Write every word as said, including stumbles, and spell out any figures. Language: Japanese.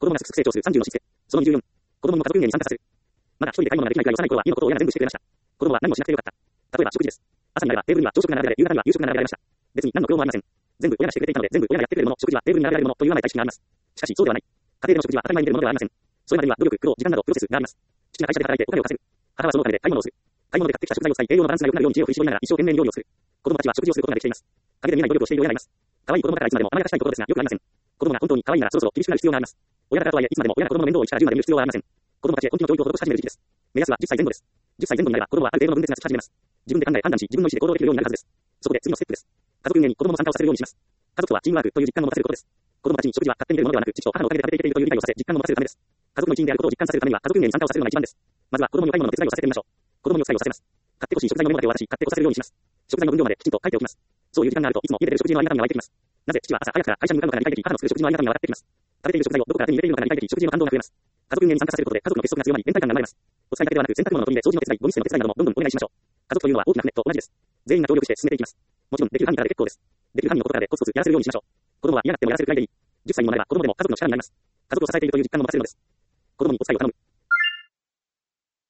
供がすくすく成長するさんじゅうのしつけ。そのにじゅうよん。子供も家族運営に参加させる。まだ一人で買い物ができないくらい幼い頃は家のことを親が全部してくれました。子供は何もしなくてよかった。例えば食事です。朝になればテーブルには朝食が並べられ、夕方には夕食が並べられました。別に何の苦労もありません。全部親がしてくれていたので、全部親がやってくれるもの、食事はテーブルに並べられるものという甘い大識があります。しかしそうではない。家庭での食事は当たり前に出るものではありません。それまでには努力、苦労、時間などプロセスがあります。父が会社で働いてお金を稼ぐ。母はそのお金で買い物をする。買い物で買ってきた食材を使い、栄養のバランスが良くなるように知恵を振り絞りながら一生懸命に料理をする。子供たちは食事をすることができています。陰で見えない努力をしている親がいます。可愛い子供だからいつまでも甘やかしたいところですが、よくありません。子供が本当に可愛いならそろそろ厳しくなる必要があります。親だからとはいえ、いつまでも親が子供の面倒を一から十まで見る必要はありません。子供たちへ根気の教育を施し始める時期です。目安はじゅっさいぜん後です。じゅっさいぜん後になれば子供はある程度の分別がつき始めます。自分で考え判断し、自分の意思で行動できるようになるはずです。そこで次のステップです。家族運営に子供の参加をさせるようにします。家族とはチームワークという実感を持たせることです。子供たちに食事は勝手に出るものではなく、父と母のお金で食べていけているという理解をさせ、実感を持たせるためです。家族の一員であることを実感させるためには、家族運営に参加をさせるのが一番です。まずは子供にお買い物の手伝いをさせてみましょう。子供にお使いをさせます。買ってほしい食材のメモだけを渡し、買ってこさせるようにします。食材の分量まできちんと書いておきます。そういう時間があると、いつも家で出る食事のありがたみが湧いてきます。なぜ父は朝早くから会社に向かうのかが理解でき、母の作る食事のありがたみが笑ってきます。食べている食材をどこから手に入れているのかが理解でき、食事の感動が増えます。家族運営に参加させることで家族の結束が強まり、連帯感が生まれます。お使いだけではなく、洗濯物の取り入れ、掃除の手伝い、ゴミ捨ての手伝いなどもどんどんお願いしましょう。家族というのは大きな船と同じです。全員が協力して進めていきます。もちろん、できる範囲からで結構です。できる範囲のことからでコツコツやらせるようにしましょう。子供は嫌がってもやらせるくらいでいい。じゅっさいにもなれば子供でも家族の力になります。家族を支えているという実感を持たせるのです。子供にお使いを頼む。